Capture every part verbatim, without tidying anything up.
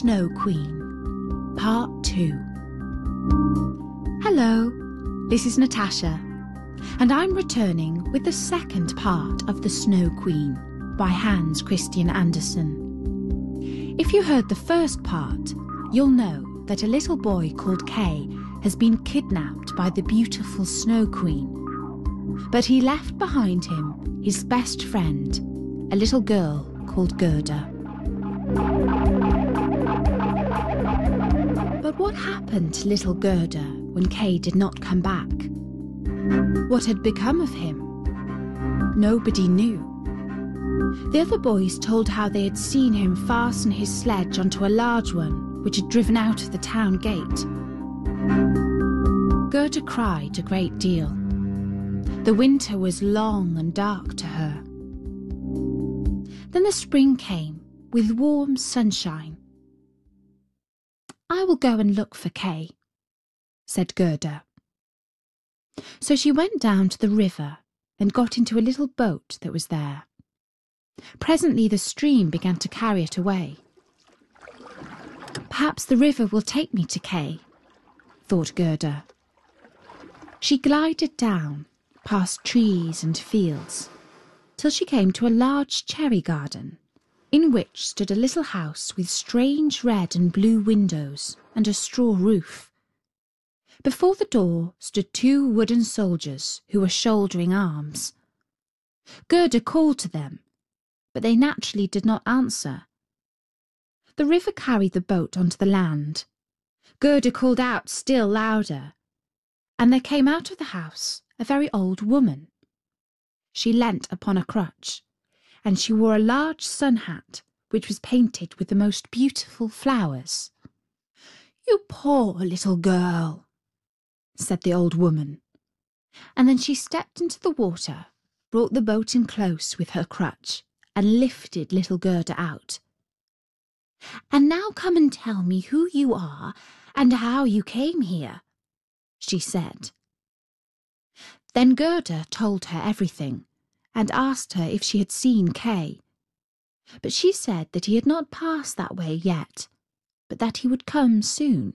Snow Queen, Part two. Hello, this is Natasha, and I'm returning with the second part of The Snow Queen by Hans Christian Andersen. If you heard the first part, you'll know that a little boy called Kay has been kidnapped by the beautiful Snow Queen. But he left behind him his best friend, a little girl called Gerda. But what happened to little Gerda when Kay did not come back? What had become of him? Nobody knew. The other boys told how they had seen him fasten his sledge onto a large one which had driven out of the town gate. Gerda cried a great deal. The winter was long and dark to her. Then the spring came with warm sunshine. "I will go and look for Kay," said Gerda. So she went down to the river and got into a little boat that was there. Presently the stream began to carry it away. "Perhaps the river will take me to Kay," thought Gerda. She glided down, past trees and fields, till she came to a large cherry garden, in which stood a little house with strange red and blue windows and a straw roof. Before the door stood two wooden soldiers who were shouldering arms. Gerda called to them, but they naturally did not answer. The river carried the boat onto the land. Gerda called out still louder, and there came out of the house a very old woman. She leant upon a crutch, and she wore a large sun hat which was painted with the most beautiful flowers. "You poor little girl," said the old woman, and then she stepped into the water, brought the boat in close with her crutch, and lifted little Gerda out. "And now come and tell me who you are and how you came here," she said. Then Gerda told her everything, and asked her if she had seen Kay. But she said that he had not passed that way yet, but that he would come soon.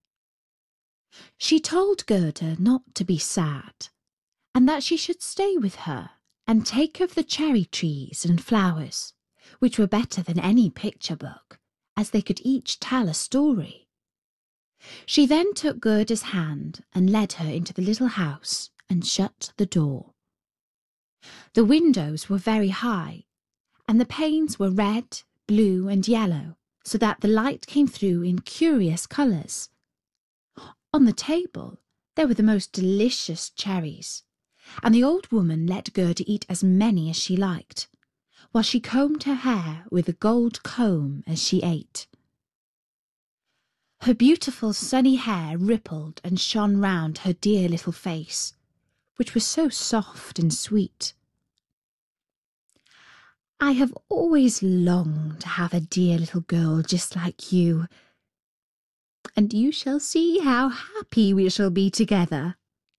She told Gerda not to be sad, and that she should stay with her and take of the cherry trees and flowers, which were better than any picture book, as they could each tell a story. She then took Gerda's hand and led her into the little house and shut the door. The windows were very high, and the panes were red, blue, and yellow, so that the light came through in curious colours. On the table there were the most delicious cherries, and the old woman let Gerda eat as many as she liked, while she combed her hair with a gold comb as she ate. Her beautiful sunny hair rippled and shone round her dear little face, which was so soft and sweet. "I have always longed to have a dear little girl just like you, and you shall see how happy we shall be together."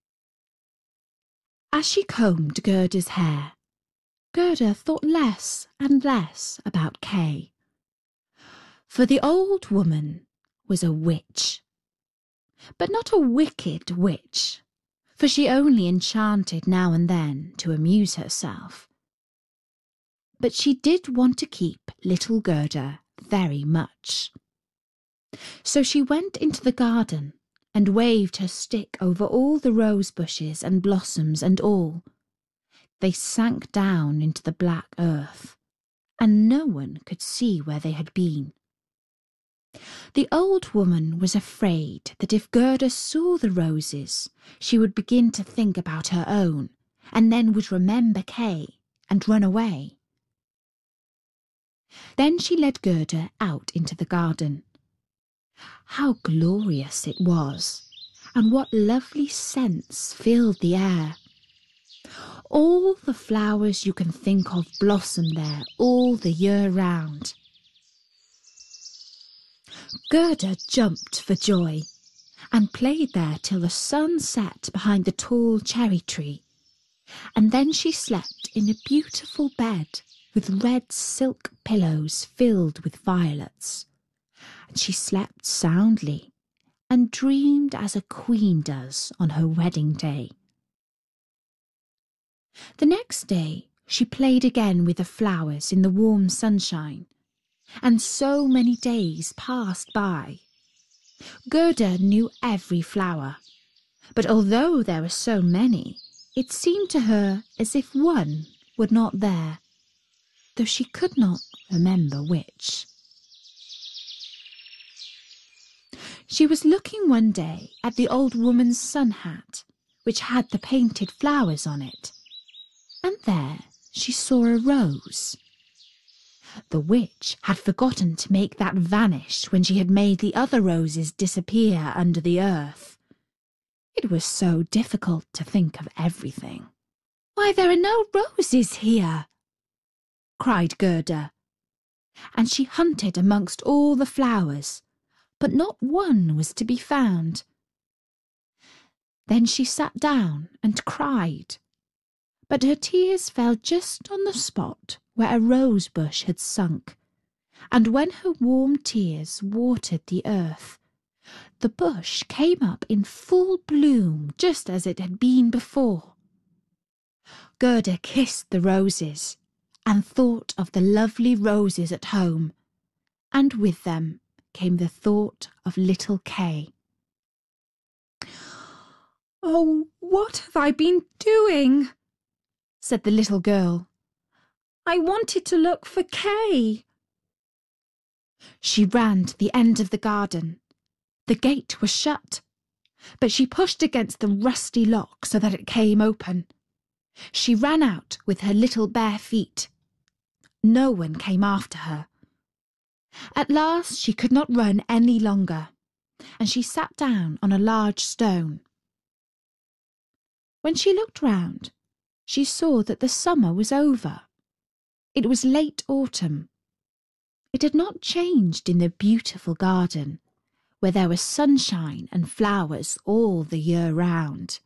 As she combed Gerda's hair, Gerda thought less and less about Kay. For the old woman was a witch, but not a wicked witch, for she only enchanted now and then to amuse herself. But she did want to keep little Gerda very much. So she went into the garden and waved her stick over all the rose bushes and blossoms and all. They sank down into the black earth, and no one could see where they had been. The old woman was afraid that if Gerda saw the roses, she would begin to think about her own, and then would remember Kay and run away. Then she led Gerda out into the garden. How glorious it was, and what lovely scents filled the air. All the flowers you can think of blossom there all the year round. Gerda jumped for joy, and played there till the sun set behind the tall cherry tree, and then she slept in a beautiful bed with red silk pillows filled with violets. She slept soundly and dreamed as a queen does on her wedding day. The next day she played again with the flowers in the warm sunshine, and so many days passed by. Gerda knew every flower, but although there were so many, it seemed to her as if one were not there, though she could not remember which. She was looking one day at the old woman's sun hat, which had the painted flowers on it, and there she saw a rose. The witch had forgotten to make that vanish when she had made the other roses disappear under the earth. It was so difficult to think of everything. "Why, there are no roses here!" cried Gerda, and she hunted amongst all the flowers, but not one was to be found. Then she sat down and cried, but her tears fell just on the spot where a rose bush had sunk, and when her warm tears watered the earth, the bush came up in full bloom just as it had been before. Gerda kissed the roses and thought of the lovely roses at home, and with them came the thought of little Kay. "Oh, what have I been doing?" said the little girl. "I wanted to look for Kay." She ran to the end of the garden. The gate was shut, but she pushed against the rusty lock so that it came open. She ran out with her little bare feet. No one came after her. At last she could not run any longer, and she sat down on a large stone. When she looked round, she saw that the summer was over. It was late autumn. It had not changed in the beautiful garden, where there was sunshine and flowers all the year round.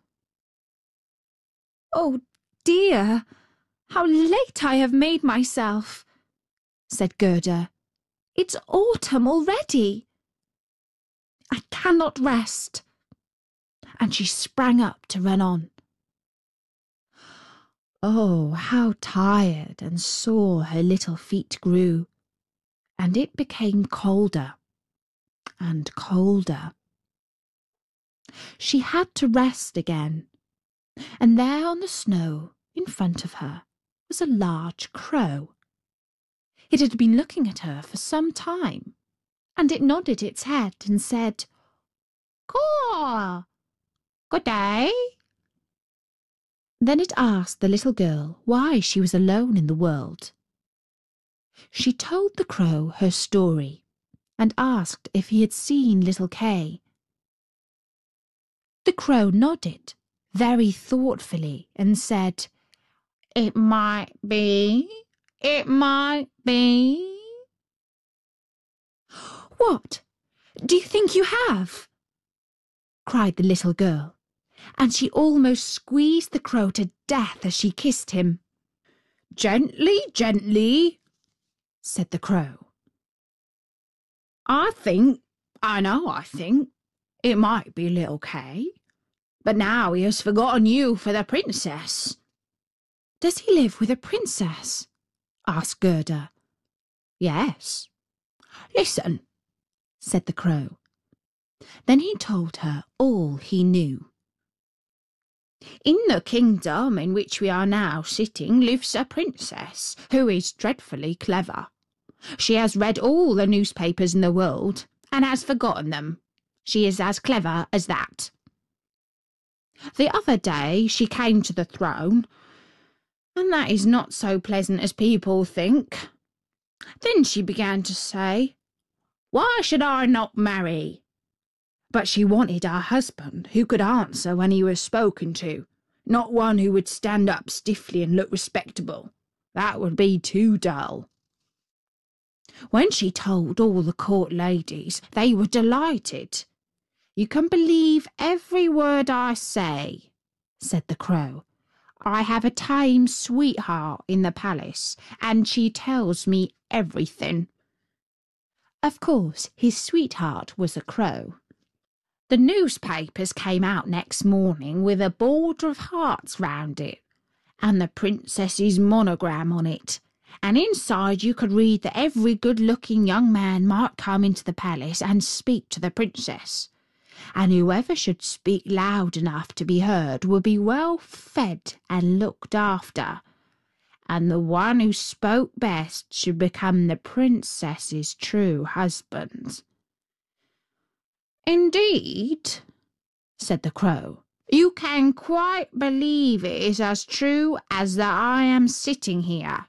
"Oh dear, how late I have made myself," said Gerda. "It's autumn already. I cannot rest." And she sprang up to run on. Oh, how tired and sore her little feet grew, and it became colder and colder. She had to rest again, and there on the snow in front of her was a large crow. It had been looking at her for some time, and it nodded its head and said, "Caw! Good day." Then it asked the little girl why she was alone in the world. She told the crow her story and asked if he had seen little Kay. The crow nodded very thoughtfully and said, "It might be, it might be." "What? Do you think you have?" cried the little girl, and she almost squeezed the crow to death as she kissed him. "Gently, gently," said the crow. "I think, I know I think, it might be little Kay, but now he has forgotten you for the princess." "Does he live with a princess?" asked Gerda. "Yes. Listen," said the crow. Then he told her all he knew. "In the kingdom in which we are now sitting lives a princess who is dreadfully clever. She has read all the newspapers in the world and has forgotten them. She is as clever as that. The other day she came to the throne, and that is not so pleasant as people think. Then she began to say, 'Why should I not marry?' But she wanted a husband who could answer when he was spoken to, not one who would stand up stiffly and look respectable. That would be too dull. When she told all the court ladies, they were delighted. 'You can believe every word I say,' said the crow. 'I have a tame sweetheart in the palace, and she tells me everything. Of course, his sweetheart was a crow. The newspapers came out next morning with a border of hearts round it, and the princess's monogram on it, and inside you could read that every good-looking young man might come into the palace and speak to the princess, and whoever should speak loud enough to be heard would be well fed and looked after, and the one who spoke best should become the princess's true husband. "Indeed," said the crow, "you can quite believe it is as true as that I am sitting here."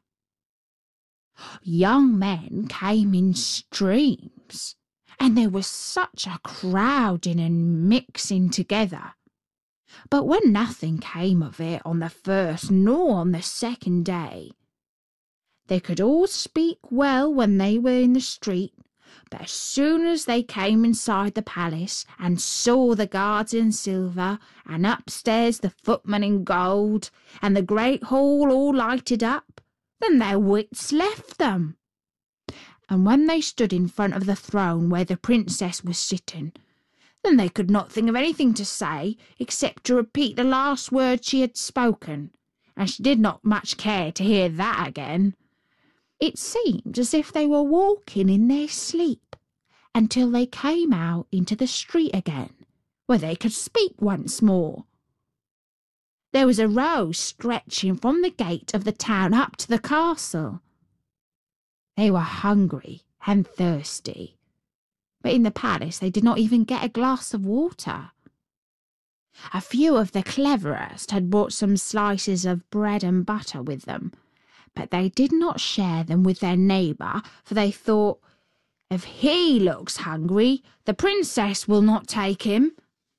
Young men came in streams, and there was such a crowding and mixing together. But when nothing came of it on the first nor on the second day, they could all speak well when they were in the street, but as soon as they came inside the palace and saw the guards in silver, and upstairs the footmen in gold, and the great hall all lighted up, then their wits left them. And when they stood in front of the throne where the princess was sitting, then they could not think of anything to say except to repeat the last word she had spoken, and she did not much care to hear that again. It seemed as if they were walking in their sleep until they came out into the street again, where they could speak once more. There was a road stretching from the gate of the town up to the castle. They were hungry and thirsty, but in the palace they did not even get a glass of water. A few of the cleverest had brought some slices of bread and butter with them, but they did not share them with their neighbour, for they thought, "If he looks hungry, the princess will not take him."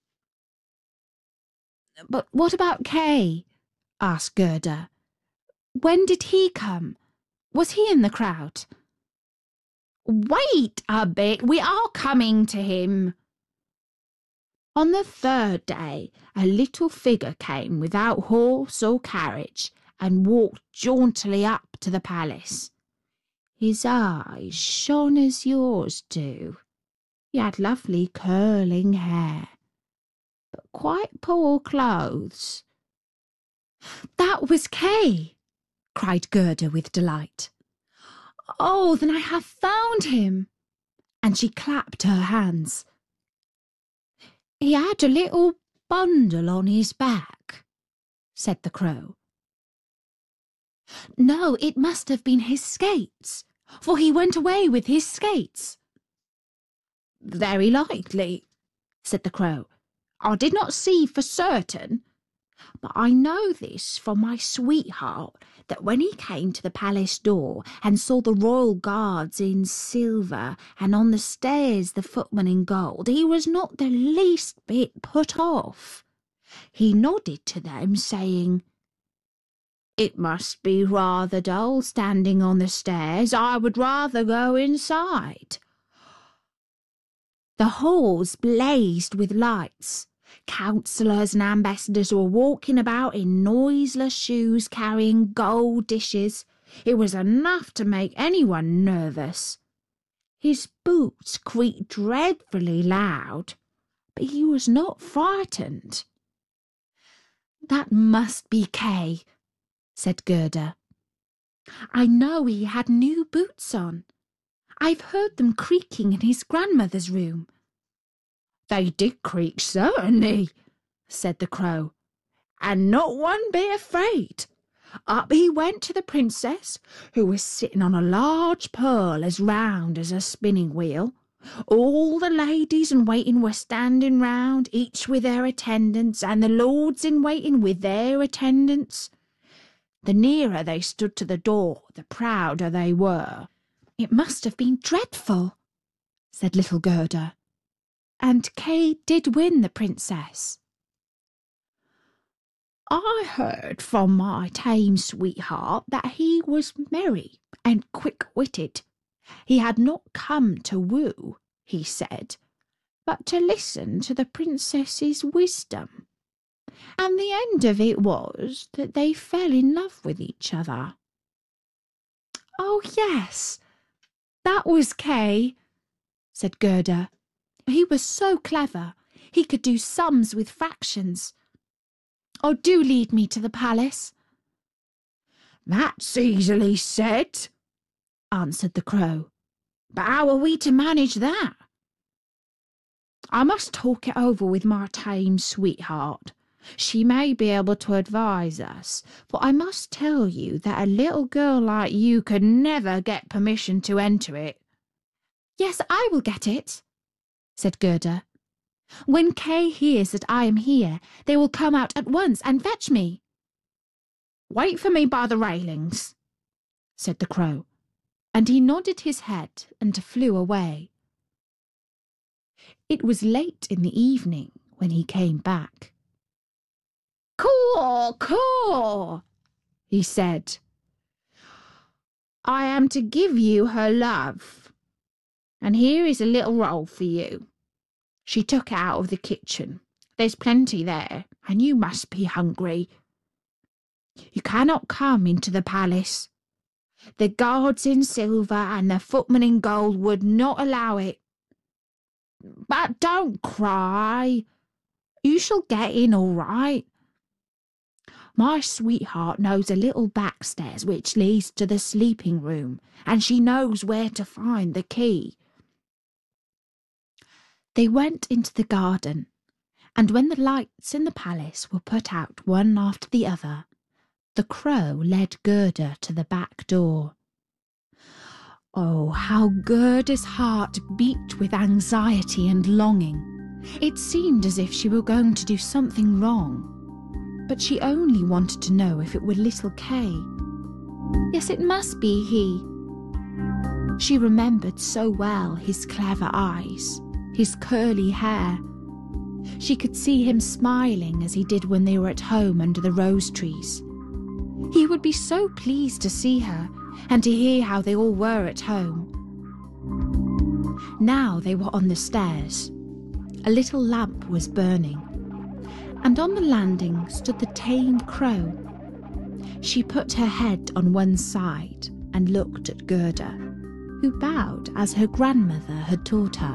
"But what about Kay?" asked Gerda. "When did he come? Was he in the crowd?" "Wait a bit, we are coming to him." On the third day a little figure came without horse or carriage and walked jauntily up to the palace. His eyes shone as yours do. He had lovely curling hair, but quite poor clothes. "That was Kay!" cried Gerda with delight. "Oh, then I have found him!" And she clapped her hands. "He had a little bundle on his back," said the crow. "No, it must have been his skates, for he went away with his skates." "Very likely," said the crow. "I did not see for certain, but I know this from my sweetheart, that when he came to the palace door and saw the royal guards in silver and on the stairs the footmen in gold, he was not the least bit put off. He nodded to them, saying, 'It must be rather dull standing on the stairs. I would rather go inside.' The halls blazed with lights. Councillors and ambassadors were walking about in noiseless shoes carrying gold dishes. It was enough to make anyone nervous. His boots creaked dreadfully loud, but he was not frightened. "That must be Kay," said Gerda. "I know he had new boots on. I've heard them creaking in his grandmother's room." "They did creak, certainly," said the crow, "and not one bit afraid. Up he went to the princess, who was sitting on a large pearl as round as a spinning wheel. All the ladies in waiting were standing round, each with their attendants, and the lords in waiting with their attendants. The nearer they stood to the door, the prouder they were." "It must have been dreadful," said little Gerda. "And Kay did win the princess?" "I heard from my tame sweetheart that he was merry and quick-witted. He had not come to woo, he said, but to listen to the princess's wisdom. And the end of it was that they fell in love with each other." "Oh, yes, that was Kay," said Gerda. He was so clever. He could do sums with fractions. Oh, do lead me to the palace. That's easily said, answered the Crow. But how are we to manage that? I must talk it over with my tame sweetheart. She may be able to advise us, but I must tell you that a little girl like you could never get permission to enter it. Yes, I will get it, said Gerda. When Kay hears that I am here, they will come out at once and fetch me. Wait for me by the railings, said the Crow, and he nodded his head and flew away. It was late in the evening when he came back. Caw, caw, he said. I am to give you her love, and here is a little roll for you. She took it out of the kitchen. There's plenty there, and you must be hungry. You cannot come into the palace. The guards in silver and the footmen in gold would not allow it. But don't cry. You shall get in all right. My sweetheart knows a little backstairs which leads to the sleeping room, and she knows where to find the key. They went into the garden, and when the lights in the palace were put out one after the other, the Crow led Gerda to the back door. Oh, how Gerda's heart beat with anxiety and longing. It seemed as if she were going to do something wrong, but she only wanted to know if it were little Kay. Yes, it must be he. She remembered so well his clever eyes, his curly hair. She could see him smiling as he did when they were at home under the rose trees. He would be so pleased to see her and to hear how they all were at home. Now they were on the stairs. A little lamp was burning, and on the landing stood the tame Crow. She put her head on one side and looked at Gerda, who bowed as her grandmother had taught her.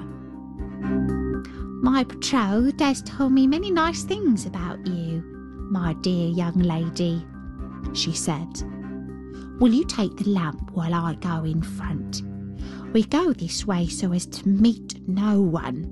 My betrothed has told me many nice things about you, my dear young lady, she said. Will you take the lamp while I go in front? We go this way so as to meet no one.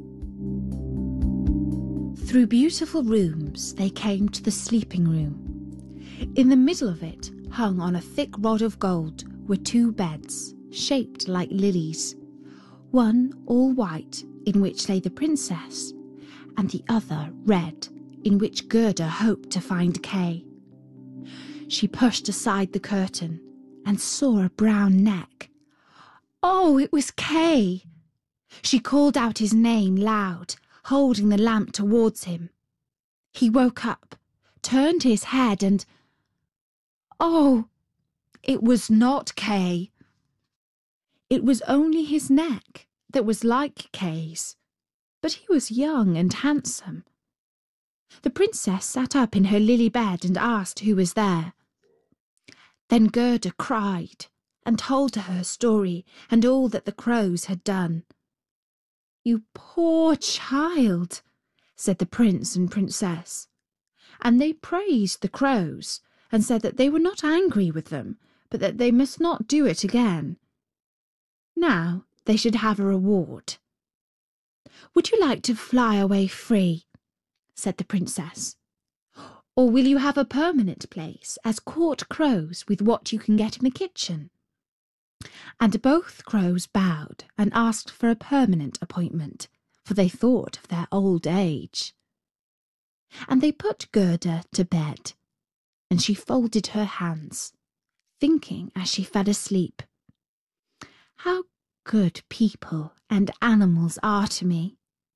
Through beautiful rooms they came to the sleeping room. In the middle of it, hung on a thick rod of gold, were two beds, shaped like lilies, one all white, in which lay the princess, and the other red, in which Gerda hoped to find Kay. She pushed aside the curtain and saw a brown neck. Oh, it was Kay! She called out his name loud, holding the lamp towards him. He woke up, turned his head and... Oh, it was not Kay. It was only his neck that was like Kay's, but he was young and handsome. The princess sat up in her lily bed and asked who was there. Then Gerda cried and told her her story and all that the crows had done. "You poor child," said the prince and princess, and they praised the crows and said that they were not angry with them, but that they must not do it again. Now they should have a reward. "Would you like to fly away free?" said the princess. "Or will you have a permanent place as court crows with what you can get in the kitchen?" And both crows bowed and asked for a permanent appointment, for they thought of their old age. And they put Gerda to bed, and she folded her hands, thinking as she fell asleep, "How good people and animals are to me."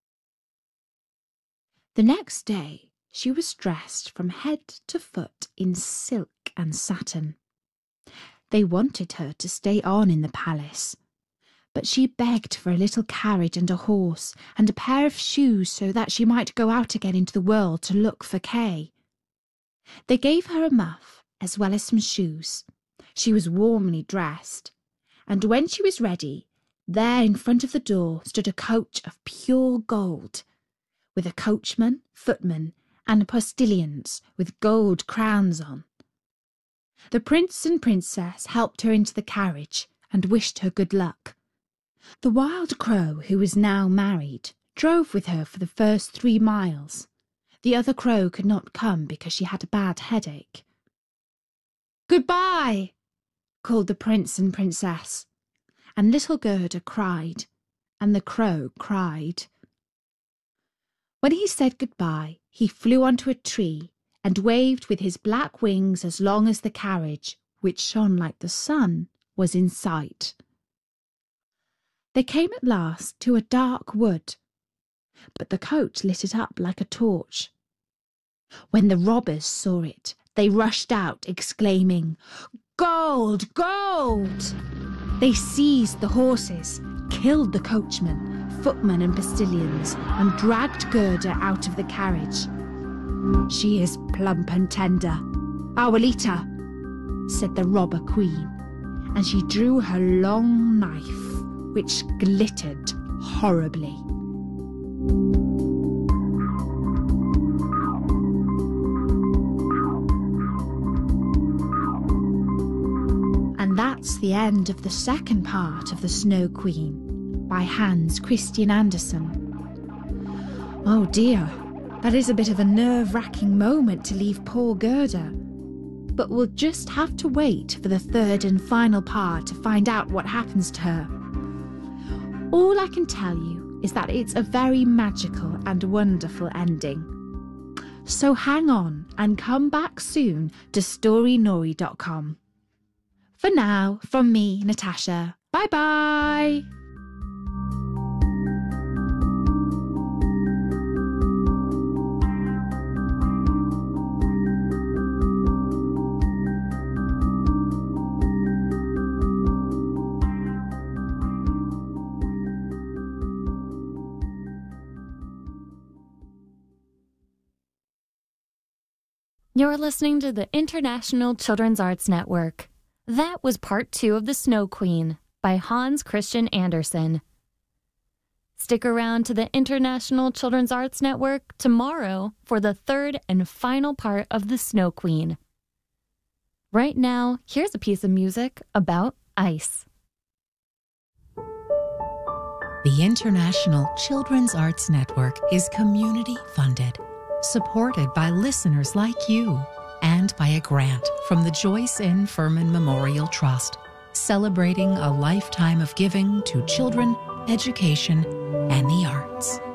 The next day she was dressed from head to foot in silk and satin. They wanted her to stay on in the palace, but she begged for a little carriage and a horse and a pair of shoes so that she might go out again into the world to look for Kay. They gave her a muff as well as some shoes. She was warmly dressed, and when she was ready, There in front of the door stood a coach of pure gold, with a coachman, footman, and postilions with gold crowns on. The prince and princess helped her into the carriage and wished her good luck. The wild crow, who was now married, drove with her for the first three miles. The other crow could not come because she had a bad headache. "Goodbye," called the prince and princess, and little Gerda cried, and the crow cried. When he said goodbye, he flew onto a tree and waved with his black wings as long as the carriage, which shone like the sun, was in sight. They came at last to a dark wood, but the coach lit it up like a torch. When the robbers saw it, they rushed out, exclaiming, "Gold! Gold!" They seized the horses, killed the coachman, footman and postilions, and dragged Gerda out of the carriage. "She is plump and tender, Abuelita," said the robber queen, and she drew her long knife, which glittered horribly. And that's the end of the second part of The Snow Queen by Hans Christian Andersen. Oh dear, that is a bit of a nerve-wracking moment to leave poor Gerda. But we'll just have to wait for the third and final part to find out what happens to her. All I can tell you is that it's a very magical and wonderful ending. So hang on and come back soon to story nori dot com. For now, from me, Natasha, bye-bye! You're listening to the International Children's Arts Network. That was part two of The Snow Queen by Hans Christian Andersen. Stick around to the International Children's Arts Network tomorrow for the third and final part of The Snow Queen. Right now, here's a piece of music about ice. The International Children's Arts Network is community funded, supported by listeners like you, and by a grant from the Joyce N. Furman Memorial Trust, celebrating a lifetime of giving to children, education, and the arts.